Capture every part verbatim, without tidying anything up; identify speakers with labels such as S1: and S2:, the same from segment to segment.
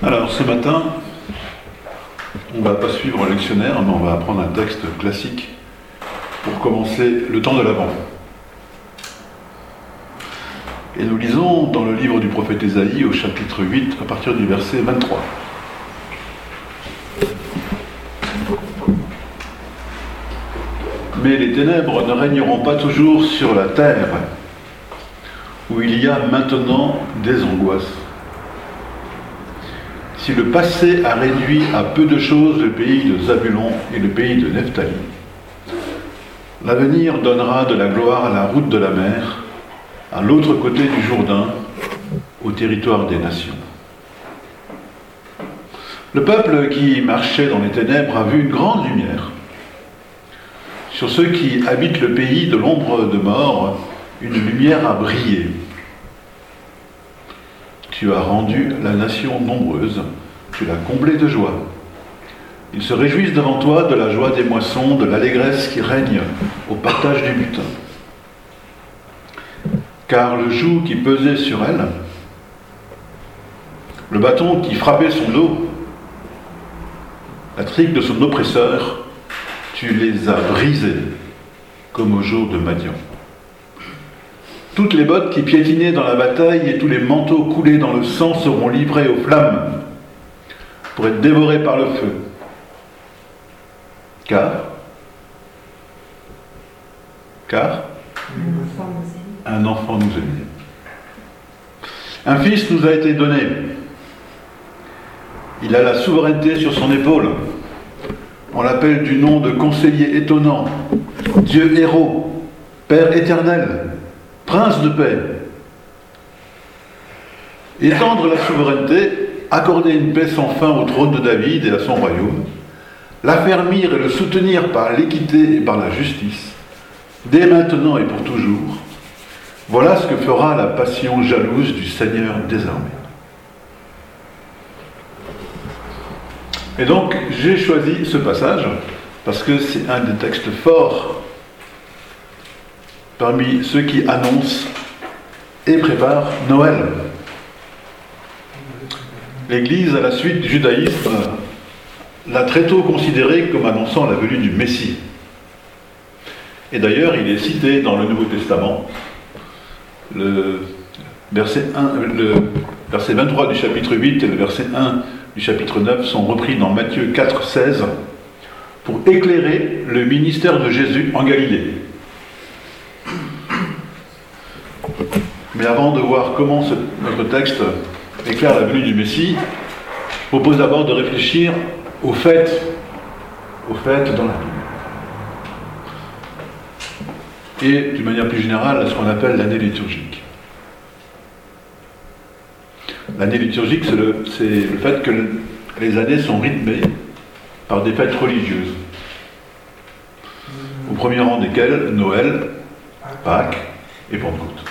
S1: Alors ce matin, on ne va pas suivre le lectionnaire, mais on va apprendre un texte classique pour commencer le temps de l'Avent. Et nous lisons dans le livre du prophète Ésaïe au chapitre huit à partir du verset vingt-trois. Mais les ténèbres ne régneront pas toujours sur la terre, où il y a maintenant des angoisses. Si le passé a réduit à peu de choses le pays de Zabulon et le pays de Nephtali, l'avenir donnera de la gloire à la route de la mer, à l'autre côté du Jourdain, au territoire des nations. Le peuple qui marchait dans les ténèbres a vu une grande lumière. Sur ceux qui habitent le pays de l'ombre de mort, une lumière a brillé. Tu as rendu la nation nombreuse, tu l'as comblée de joie. Ils se réjouissent devant toi de la joie des moissons, de l'allégresse qui règne au partage du butin. Car le joug qui pesait sur elle, le bâton qui frappait son dos, la trique de son oppresseur, tu les as brisés comme au jour de Madian. Toutes les bottes qui piétinaient dans la bataille et tous les manteaux coulés dans le sang seront livrés aux flammes pour être dévorés par le feu. Car, car, un enfant nous est né. Un fils nous a été donné. Il a la souveraineté sur son épaule. On l'appelle du nom de conseiller étonnant, Dieu héros, Père éternel, Prince de paix. Étendre la souveraineté, accorder une paix sans fin au trône de David et à son royaume, l'affermir et le soutenir par l'équité et par la justice, dès maintenant et pour toujours, voilà ce que fera la passion jalouse du Seigneur des armées. Et donc, j'ai choisi ce passage parce que c'est un des textes forts parmi ceux qui annoncent et préparent Noël. L'Église, à la suite du judaïsme, l'a très tôt considéré comme annonçant la venue du Messie. Et d'ailleurs, il est cité dans le Nouveau Testament. Le verset, un, le verset vingt-trois du chapitre huit et le verset un du chapitre neuf sont repris dans Matthieu quatre, seize pour éclairer le ministère de Jésus en Galilée. Mais avant de voir comment ce, notre texte éclaire la venue du Messie, je propose d'abord de réfléchir aux fêtes, aux fêtes dans la Bible. Et d'une manière plus générale, à ce qu'on appelle l'année liturgique. L'année liturgique, c'est le, c'est le fait que les années sont rythmées par des fêtes religieuses. Au premier rang desquelles Noël, Pâques et Pentecôte.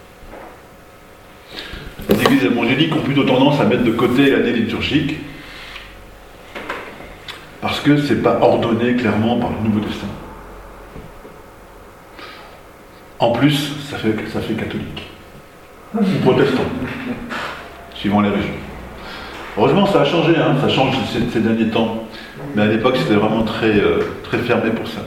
S1: Les églises évangéliques ont plutôt tendance à mettre de côté l'année liturgique parce que ce n'est pas ordonné clairement par le Nouveau Testament. En plus, ça fait, ça fait catholique. Ou protestant. Suivant les régions. Heureusement, ça a changé, hein, ça change ces, ces derniers temps. Mais à l'époque, c'était vraiment très, euh, très fermé pour ça.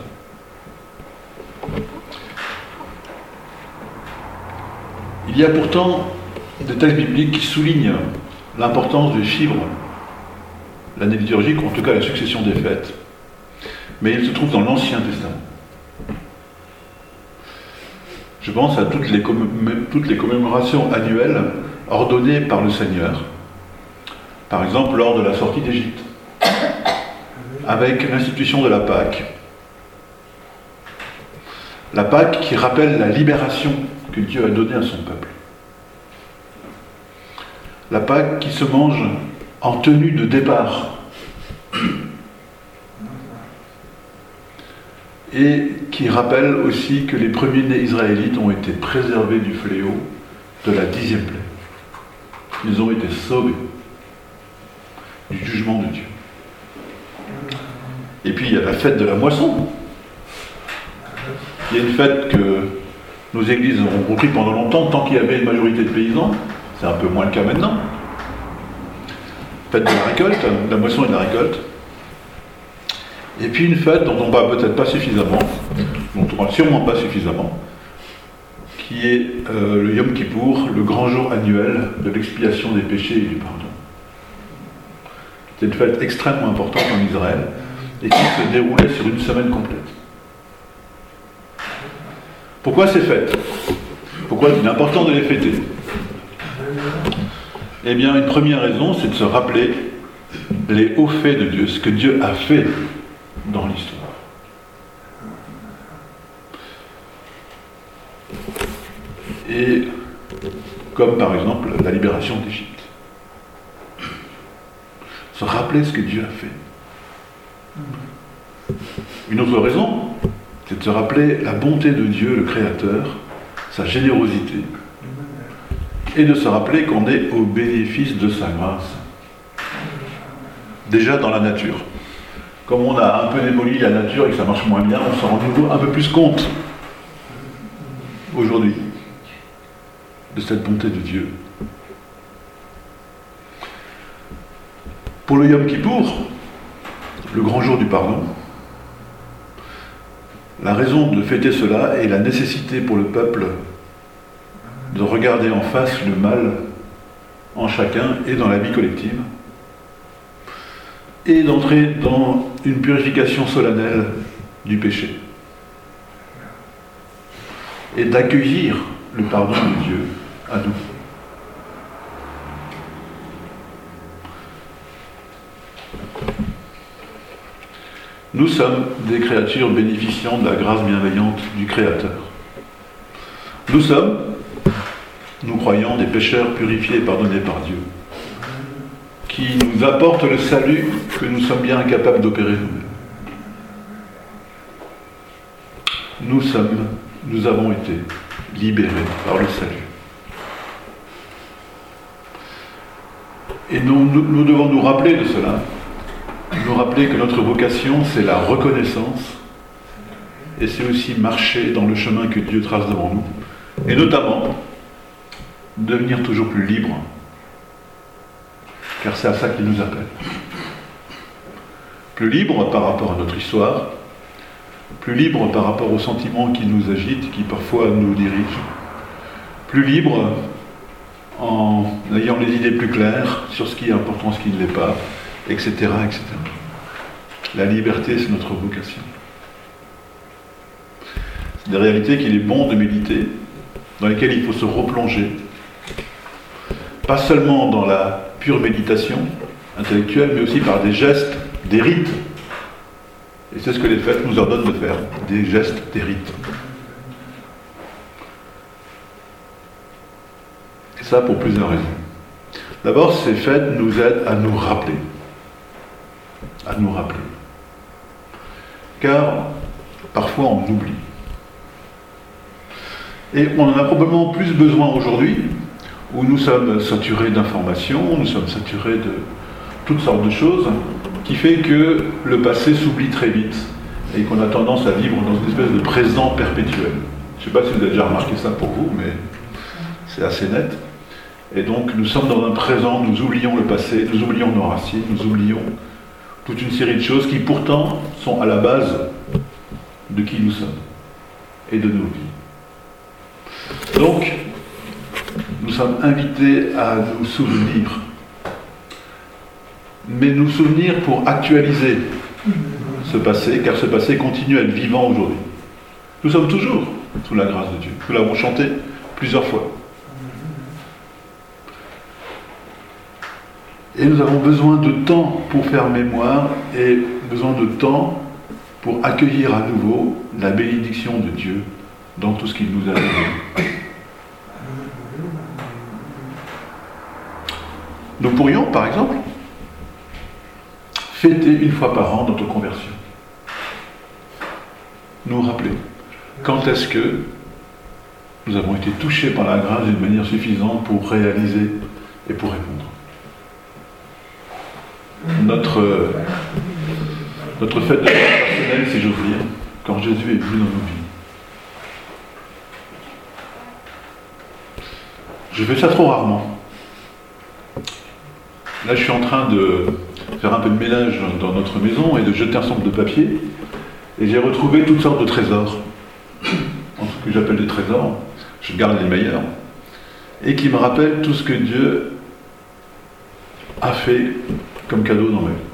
S1: Il y a pourtant des textes bibliques qui soulignent l'importance de suivre l'année liturgique, ou en tout cas la succession des fêtes. Mais ils se trouvent dans l'Ancien Testament. Je pense à toutes les, commé- toutes les commémorations annuelles ordonnées par le Seigneur. Par exemple, lors de la sortie d'Égypte, avec l'institution de la Pâque. La Pâque qui rappelle la libération que Dieu a donnée à son peuple. La Pâque qui se mange en tenue de départ. Et qui rappelle aussi que les premiers-nés israélites ont été préservés du fléau de la dixième plaie. Ils ont été sauvés du jugement de Dieu. Et puis il y a la fête de la moisson. Il y a une fête que nos églises ont repris pendant longtemps, tant qu'il y avait une majorité de paysans. C'est un peu moins le cas maintenant. fête de la récolte, de la moisson et de la récolte. Et puis une fête dont on ne parle peut-être pas suffisamment, dont on ne parle sûrement pas suffisamment, qui est euh, le Yom Kippour, le grand jour annuel de l'expiation des péchés et du pardon. C'est une fête extrêmement importante en Israël et qui se déroulait sur une semaine complète. Pourquoi ces fêtes? Pourquoi il est important de les fêter? Eh bien, une première raison, c'est de se rappeler les hauts faits de Dieu, ce que Dieu a fait dans l'histoire. Et comme par exemple la libération d'Égypte. Se rappeler ce que Dieu a fait. Une autre raison, c'est de se rappeler la bonté de Dieu, le Créateur, sa générosité, et de se rappeler qu'on est au bénéfice de sa grâce. Déjà dans la nature. Comme on a un peu démoli la nature et que ça marche moins bien, on s'en rend nouveau un peu plus compte aujourd'hui de cette bonté de Dieu. Pour le Yom Kippour, le grand jour du pardon, la raison de fêter cela est la nécessité pour le peuple de regarder en face le mal en chacun et dans la vie collective, et d'entrer dans une purification solennelle du péché, et d'accueillir le pardon de Dieu à nous. Nous sommes des créatures bénéficiant de la grâce bienveillante du Créateur. Nous sommes, nous croyons, des pécheurs purifiés et pardonnés par Dieu, qui nous apporte le salut que nous sommes bien incapables d'opérer nous-mêmes. Nous sommes, nous avons été libérés par le salut. Et nous, nous, nous devons nous rappeler de cela, nous rappeler que notre vocation, c'est la reconnaissance, et c'est aussi marcher dans le chemin que Dieu trace devant nous, et notamment devenir toujours plus libre, car c'est à ça qu'il nous appelle. Plus libre par rapport à notre histoire, plus libre par rapport aux sentiments qui nous agitent, qui parfois nous dirigent, plus libre en ayant les idées plus claires sur ce qui est important, ce qui ne l'est pas, et cetera, et cetera. La liberté, c'est notre vocation. C'est des réalités qu'il est bon de méditer, dans lesquelles il faut se replonger, pas seulement dans la pure méditation intellectuelle, mais aussi par des gestes, des rites. Et c'est ce que les fêtes nous ordonnent de faire, des gestes, des rites. Et ça pour plusieurs raisons. D'abord, ces fêtes nous aident à nous rappeler. À nous rappeler. Car parfois on oublie. Et on en a probablement plus besoin aujourd'hui, où nous sommes saturés d'informations, nous sommes saturés de toutes sortes de choses, qui fait que le passé s'oublie très vite, et qu'on a tendance à vivre dans une espèce de présent perpétuel. Je ne sais pas si vous avez déjà remarqué ça pour vous, mais c'est assez net. Et donc nous sommes dans un présent, nous oublions le passé, nous oublions nos racines, nous oublions toute une série de choses qui pourtant sont à la base de qui nous sommes et de nos vies. Donc, nous sommes invités à nous souvenir, mais nous souvenir pour actualiser ce passé, car ce passé continue à être vivant aujourd'hui. Nous sommes toujours sous la grâce de Dieu. Nous l'avons chanté plusieurs fois. Et nous avons besoin de temps pour faire mémoire et besoin de temps pour accueillir à nouveau la bénédiction de Dieu dans tout ce qu'il nous a donné. Nous pourrions, par exemple, fêter une fois par an notre conversion. Nous rappeler quand est-ce que nous avons été touchés par la grâce d'une manière suffisante pour réaliser et pour répondre. Notre, notre fête de grâce personnelle, si j'ose dire, quand Jésus est venu dans nos vies. Je fais ça trop rarement. Là, je suis en train de faire un peu de ménage dans notre maison et de jeter un certain nombre de papiers. Et j'ai retrouvé toutes sortes de trésors. En ce que j'appelle des trésors. Je garde les meilleurs. Et qui me rappellent tout ce que Dieu a fait comme cadeau dans ma vie.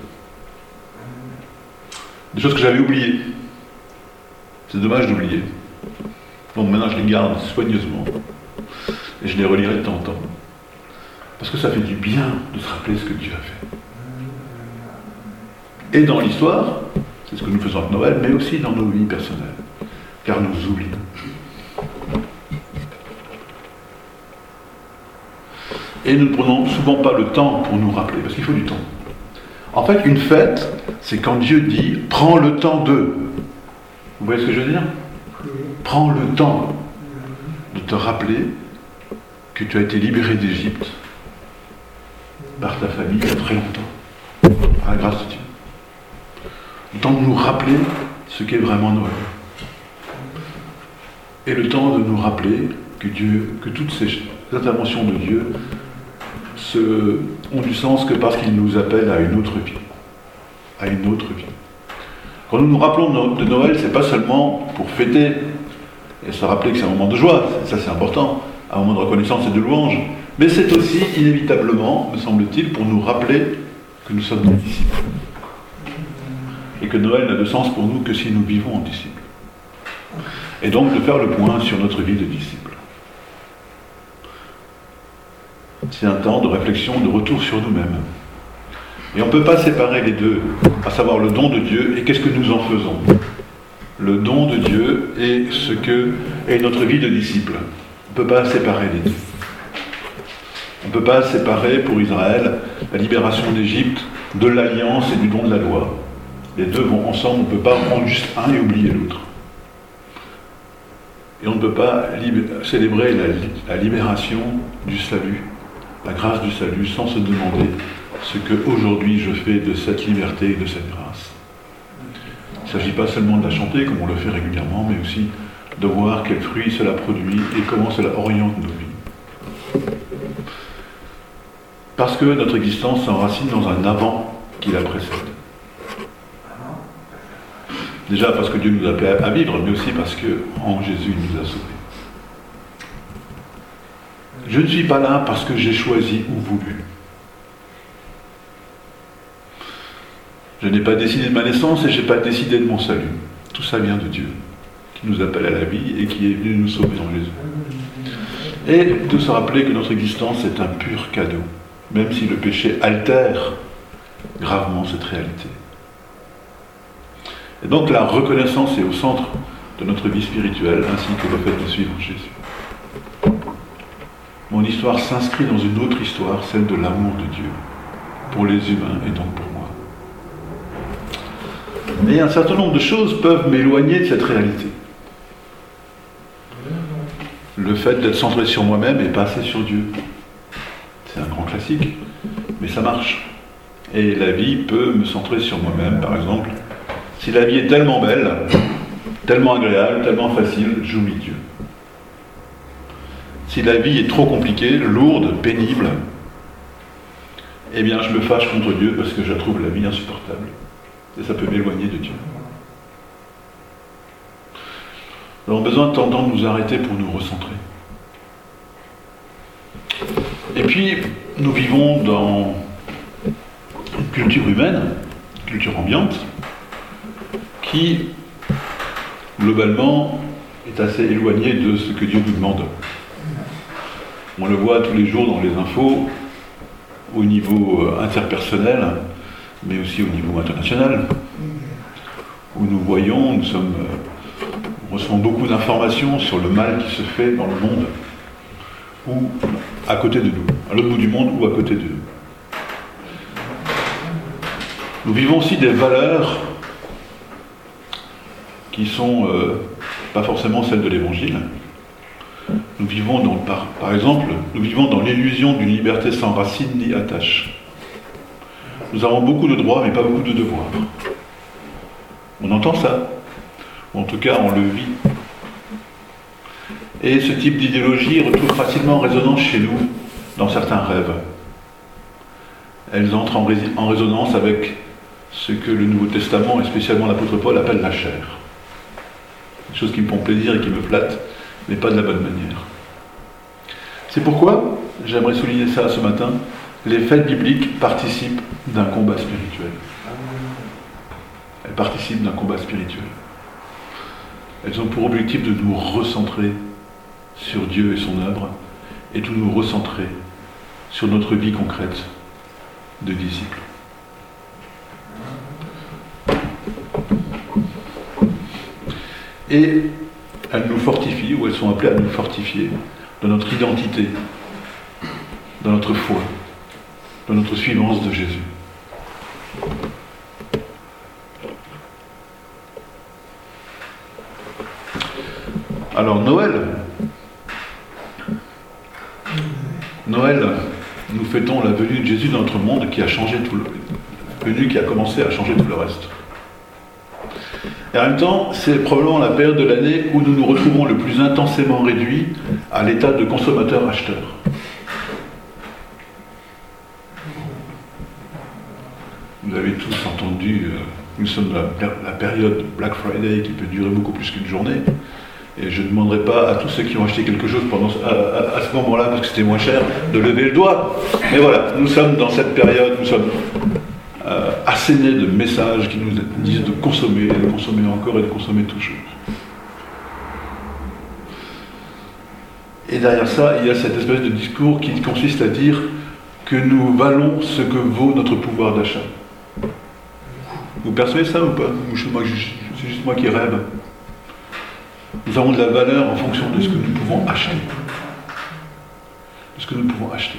S1: Des choses que j'avais oubliées. C'est dommage d'oublier. Donc maintenant, je les garde soigneusement. Et je les relirai de temps en temps. Parce que ça fait du bien de se rappeler ce que Dieu a fait. Et dans l'histoire, c'est ce que nous faisons avec Noël, mais aussi dans nos vies personnelles. Car nous oublions. Et nous ne prenons souvent pas le temps pour nous rappeler, parce qu'il faut du temps. En fait, une fête, c'est quand Dieu dit « prends le temps de ». Vous voyez ce que je veux dire ? Prends le temps de te rappeler que tu as été libéré d'Égypte par ta famille il y a très longtemps, à la grâce de Dieu. Le temps de nous rappeler ce qu'est vraiment Noël. Et le temps de nous rappeler que Dieu, que toutes ces interventions de Dieu se, ont du sens que parce qu'il nous appelle à une autre vie. À une autre vie. Quand nous nous rappelons de Noël, c'est pas seulement pour fêter et se rappeler que c'est un moment de joie, ça c'est important, un moment de reconnaissance et de louange, mais c'est aussi inévitablement, me semble-t-il, pour nous rappeler que nous sommes des disciples. Et que Noël n'a de sens pour nous que si nous vivons en disciples. Et donc de faire le point sur notre vie de disciples. C'est un temps de réflexion, de retour sur nous-mêmes. Et on ne peut pas séparer les deux, à savoir le don de Dieu et qu'est-ce que nous en faisons. Le don de Dieu et ce que est notre vie de disciple. On ne peut pas séparer les deux. On ne peut pas séparer pour Israël la libération d'Égypte de l'alliance et du don de la loi. Les deux vont ensemble, on ne peut pas prendre juste un et oublier l'autre. Et on ne peut pas lib- célébrer la, la libération du salut, la grâce du salut, sans se demander ce que aujourd'hui je fais de cette liberté et de cette grâce. Il ne s'agit pas seulement de la chanter, comme on le fait régulièrement, mais aussi de voir quels fruits cela produit et comment cela oriente nos vies. Parce que notre existence s'enracine dans un avant qui la précède. Déjà parce que Dieu nous appelle à vivre, mais aussi parce qu'en Jésus, il nous a sauvés. Je ne suis pas là parce que j'ai choisi ou voulu. Je n'ai pas décidé de ma naissance et je n'ai pas décidé de mon salut. Tout ça vient de Dieu, qui nous appelle à la vie et qui est venu nous sauver en Jésus. Et de se rappeler que notre existence est un pur cadeau, même si le péché altère gravement cette réalité. Et donc la reconnaissance est au centre de notre vie spirituelle, ainsi que le fait de suivre Jésus. Mon histoire s'inscrit dans une autre histoire, celle de l'amour de Dieu, pour les humains et donc pour moi. Mais un certain nombre de choses peuvent m'éloigner de cette réalité. Le fait d'être centré sur moi-même et pas assez sur Dieu. C'est un grand classique, mais ça marche. Et la vie peut me centrer sur moi-même, par exemple. Si la vie est tellement belle, tellement agréable, tellement facile, j'oublie Dieu. Si la vie est trop compliquée, lourde, pénible, eh bien je me fâche contre Dieu parce que je trouve la vie insupportable. Et ça peut m'éloigner de Dieu. Nous avons besoin de temps de nous arrêter pour nous recentrer. Et puis, nous vivons dans une culture humaine, une culture ambiante, qui, globalement, est assez éloignée de ce que Dieu nous demande. On le voit tous les jours dans les infos, au niveau interpersonnel, mais aussi au niveau international, où nous voyons, nous sommes, nous recevons beaucoup d'informations sur le mal qui se fait dans le monde, ou à côté de nous, à l'autre bout du monde ou à côté de nous. Nous vivons aussi des valeurs qui sont euh, pas forcément celles de l'Évangile. Nous vivons dans, par, par exemple, nous vivons dans l'illusion d'une liberté sans racine ni attache. Nous avons beaucoup de droits, mais pas beaucoup de devoirs. On entend ça. En tout cas, on le vit. Et ce type d'idéologie retrouve facilement résonance chez nous dans certains rêves. elles entrent en, rés- en résonance avec ce que le Nouveau Testament, et spécialement l'apôtre Paul, appelle la chair. Des choses qui me font plaisir et qui me flattent, mais pas de la bonne manière. C'est pourquoi, j'aimerais souligner ça ce matin, les fêtes bibliques participent d'un combat spirituel. Elles participent d'un combat spirituel. Elles ont pour objectif de nous recentrer sur Dieu et son œuvre, et de nous recentrer sur notre vie concrète de disciples. Et elles nous fortifient, ou elles sont appelées à nous fortifier dans notre identité, dans notre foi, dans notre suivance de Jésus. Alors Noël, Noël, nous fêtons la venue de Jésus dans notre monde qui a changé tout le venue qui a commencé à changer tout le reste. Et en même temps, c'est probablement la période de l'année où nous nous retrouvons le plus intensément réduits à l'état de consommateur-acheteur. Vous avez tous entendu, euh, nous sommes dans la, la période Black Friday qui peut durer beaucoup plus qu'une journée. Et je ne demanderai pas à tous ceux qui ont acheté quelque chose pendant, à, à, à ce moment-là, parce que c'était moins cher, de lever le doigt. Mais voilà, nous sommes dans cette période, nous sommes euh, assénés de messages qui nous disent de consommer, de consommer encore et de consommer toujours. Et derrière ça, il y a cette espèce de discours qui consiste à dire que nous valons ce que vaut notre pouvoir d'achat. Vous percevez ça ou pas? Ou c'est juste moi qui rêve? Nous avons de la valeur en fonction de ce que nous pouvons acheter. De ce que nous pouvons acheter.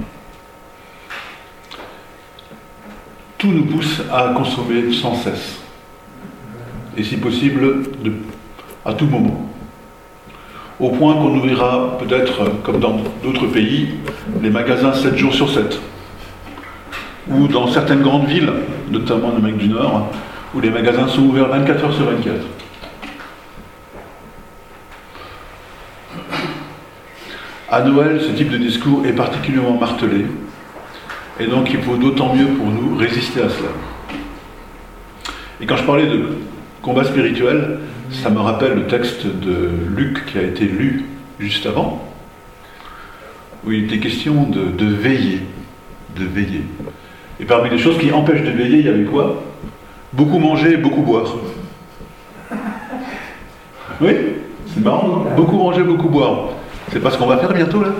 S1: Tout nous pousse à consommer sans cesse. Et si possible, de, à tout moment. Au point qu'on ouvrira peut-être, comme dans d'autres pays, les magasins sept jours sur sept. Ou dans certaines grandes villes, notamment en Amérique du Nord, où les magasins sont ouverts vingt-quatre heures sur vingt-quatre. À Noël, ce type de discours est particulièrement martelé, et donc il faut d'autant mieux pour nous résister à cela. Et quand je parlais de combat spirituel, ça me rappelle le texte de Luc qui a été lu juste avant, où il était question de, de veiller, de veiller. Et parmi les choses qui empêchent de veiller, il y avait quoi? Beaucoup manger, beaucoup boire. Oui, c'est marrant, beaucoup manger, beaucoup boire. C'est pas ce qu'on va faire bientôt, là?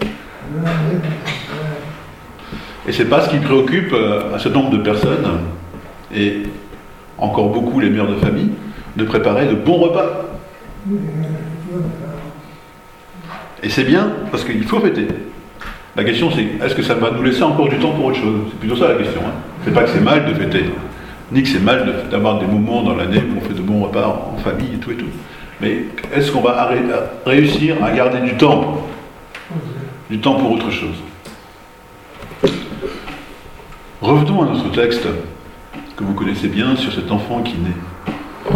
S1: Et c'est pas ce qui préoccupe un certain nombre de personnes, et encore beaucoup les mères de famille, de préparer de bons repas. Et c'est bien, parce qu'il faut fêter. La question c'est, est-ce que ça va nous laisser encore du temps pour autre chose? C'est plutôt ça la question. Hein. C'est pas que c'est mal de fêter, ni que c'est mal de, d'avoir des moments dans l'année où on fait de bons repas en famille et tout et tout. Mais est-ce qu'on va arrêter, réussir à garder du temps, du temps pour autre chose? Revenons à notre texte, que vous connaissez bien, sur cet enfant qui naît.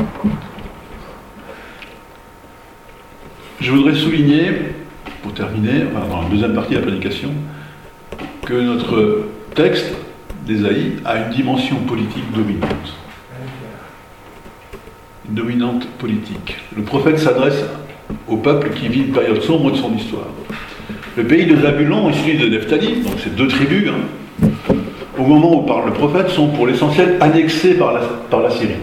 S1: Je voudrais souligner, pour terminer, enfin, dans la deuxième partie de la prédication, que notre texte d'Ésaïe a une dimension politique dominante. Une dominante politique. Le prophète s'adresse au peuple qui vit une période sombre de son histoire. Le pays de Zabulon et celui de Nephtali, donc ces deux tribus, hein, au moment où parle le prophète, sont pour l'essentiel annexés par la, par la Syrie.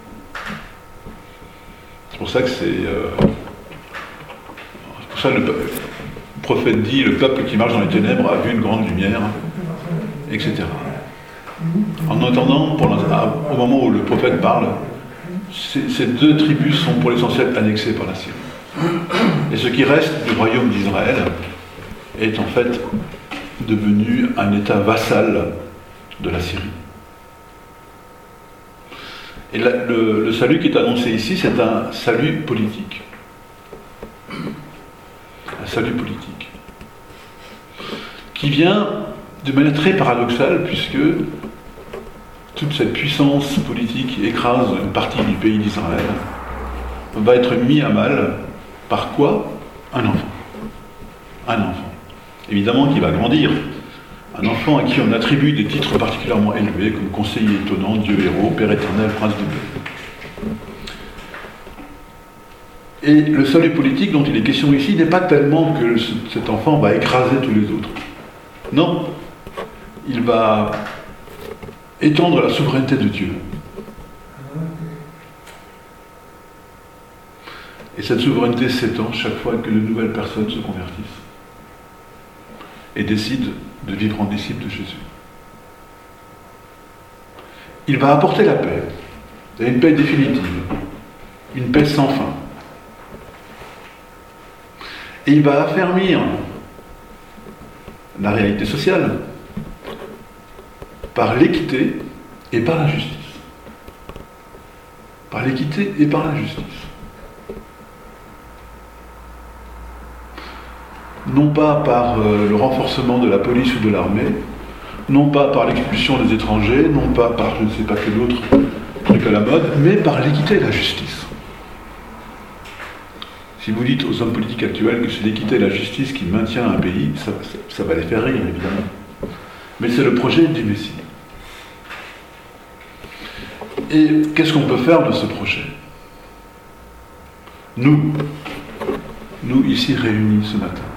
S1: C'est pour ça que c'est... Euh, c'est pour ça que le, le prophète dit, le peuple qui marche dans les ténèbres a vu une grande lumière, et cetera. En attendant, pour au moment où le prophète parle, ces, ces deux tribus sont pour l'essentiel annexées par la Syrie. Et ce qui reste du royaume d'Israël est en fait devenu un État vassal de la Syrie. Et la, le, le salut qui est annoncé ici, c'est un salut politique. Un salut politique. Qui vient de manière très paradoxale, puisque toute cette puissance politique qui écrase une partie du pays d'Israël va être mis à mal par quoi? Un enfant. Un enfant. Évidemment qui va grandir. Un enfant à qui on attribue des titres particulièrement élevés, comme conseiller étonnant, Dieu héros, Père éternel, prince de paix. Et le salut politique dont il est question ici n'est pas tellement que cet enfant va écraser tous les autres. Non, il va étendre la souveraineté de Dieu. Et cette souveraineté s'étend chaque fois que de nouvelles personnes se convertissent et décident de vivre en disciples de Jésus. Il va apporter la paix, et une paix définitive, une paix sans fin. Et il va affermir la réalité sociale par l'équité et par la justice. Par l'équité et par la justice. Non pas par euh, le renforcement de la police ou de l'armée, non pas par l'expulsion des étrangers, non pas par je ne sais pas quel autre truc à la mode, mais par l'équité et la justice. Si vous dites aux hommes politiques actuels que c'est l'équité et la justice qui maintient un pays, ça, ça, ça va les faire rire, évidemment. Mais c'est le projet du Messie. Et qu'est-ce qu'on peut faire de ce projet? Nous, nous ici réunis ce matin.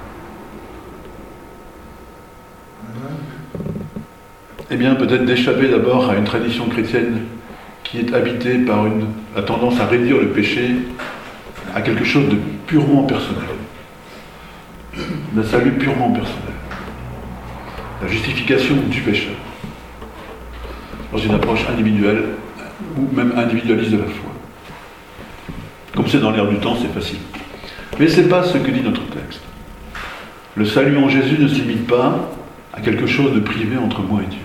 S1: Eh bien, peut-être d'échapper d'abord à une tradition chrétienne qui est habitée par une, la tendance à réduire le péché à quelque chose de purement personnel. D'un salut purement personnel. La justification du pécheur. Dans une approche individuelle ou même individualiste de la foi. Comme c'est dans l'air du temps, c'est facile. Mais ce n'est pas ce que dit notre texte. Le salut en Jésus ne se limite pas à quelque chose de privé entre moi et Dieu.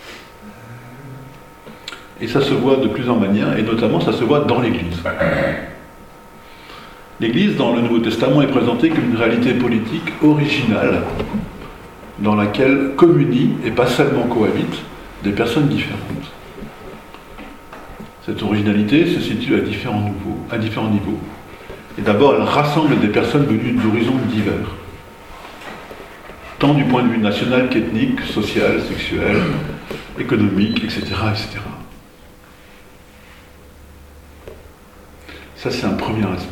S1: Et ça se voit de plusieurs manières, et notamment ça se voit dans l'Église. L'Église, dans le Nouveau Testament, est présentée comme une réalité politique originale, dans laquelle communient, et pas seulement cohabitent, des personnes différentes. Cette originalité se situe à différents niveaux. À différents niveaux. Et d'abord, elle rassemble des personnes venues d'horizons divers, tant du point de vue national qu'ethnique, social, sexuel, économique, et cetera, et cetera. Ça, c'est un premier aspect.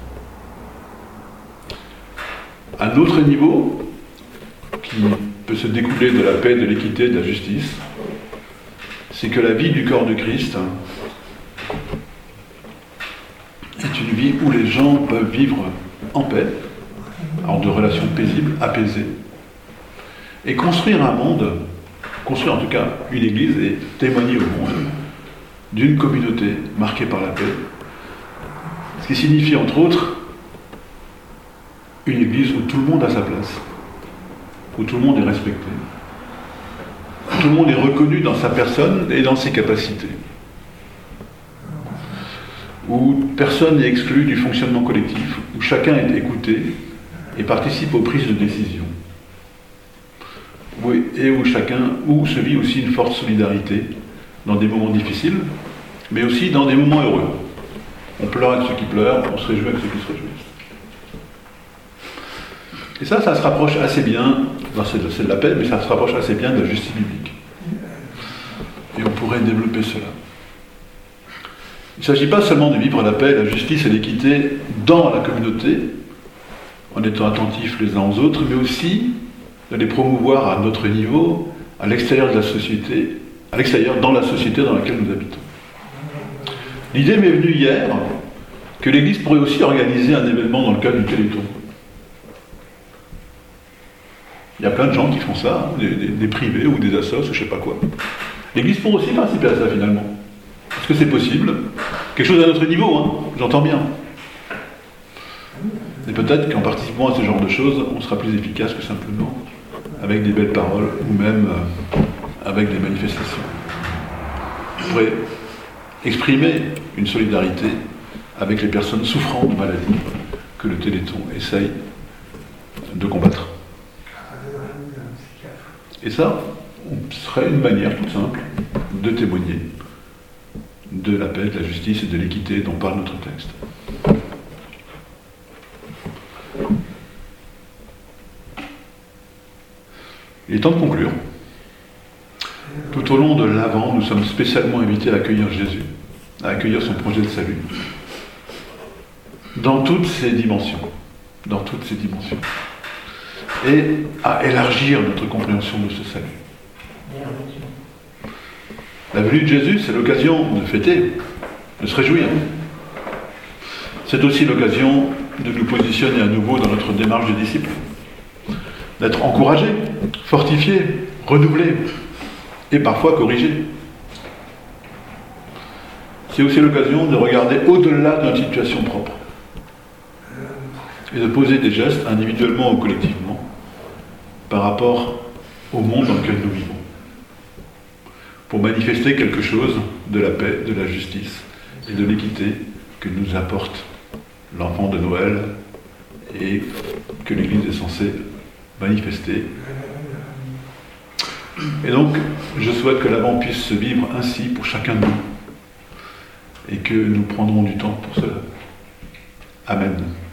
S1: Un autre niveau, qui peut se découler de la paix, de l'équité, de la justice, c'est que la vie du corps de Christ est une vie où les gens peuvent vivre en paix, en de relations paisibles, apaisées, et construire un monde, construire en tout cas une église et témoigner au monde d'une communauté marquée par la paix, ce qui signifie entre autres une église où tout le monde a sa place, où tout le monde est respecté, où tout le monde est reconnu dans sa personne et dans ses capacités, où personne n'est exclu du fonctionnement collectif, où chacun est écouté et participe aux prises de décision, et où chacun, où se vit aussi une forte solidarité dans des moments difficiles, mais aussi dans des moments heureux. On pleure avec ceux qui pleurent, on se réjouit avec ceux qui se réjouissent. Et ça, ça se rapproche assez bien, c'est de, de la paix, mais ça se rapproche assez bien de la justice biblique. Et on pourrait développer cela. Il ne s'agit pas seulement de vivre la paix, la justice et l'équité dans la communauté, en étant attentifs les uns aux autres, mais aussi de les promouvoir à notre niveau, à l'extérieur de la société, à l'extérieur, dans la société dans laquelle nous habitons. L'idée m'est venue hier que l'Église pourrait aussi organiser un événement dans le cadre du Téléthon. Il y a plein de gens qui font ça, des, des, des privés ou des assos, je ne sais pas quoi. L'Église pourrait aussi participer à ça finalement. Est-ce que c'est possible? Quelque chose à notre niveau, hein, j'entends bien. Et peut-être qu'en participant à ce genre de choses, on sera plus efficace que simplement avec des belles paroles ou même euh, avec des manifestations. On pourrait exprimer une solidarité avec les personnes souffrant de maladies que le Téléthon essaye de combattre. Et ça, ce serait une manière toute simple de témoigner de la paix, de la justice et de l'équité dont parle notre texte. Il est temps de conclure. Tout au long de l'Avent, nous sommes spécialement invités à accueillir Jésus, à accueillir son projet de salut, dans toutes ses dimensions, dans toutes ses dimensions, et à élargir notre compréhension de ce salut. La venue de Jésus, c'est l'occasion de fêter, de se réjouir. C'est aussi l'occasion de nous positionner à nouveau dans notre démarche de disciples, d'être encouragés, fortifiés, renouvelés, et parfois corrigés. C'est aussi l'occasion de regarder au-delà de notre situation propre et de poser des gestes individuellement ou collectivement par rapport au monde dans lequel nous vivons, pour manifester quelque chose de la paix, de la justice et de l'équité que nous apporte l'enfant de Noël et que l'Église est censée manifester. Et donc, je souhaite que l'Avent puisse se vivre ainsi pour chacun de nous et que nous prendrons du temps pour cela. Amen.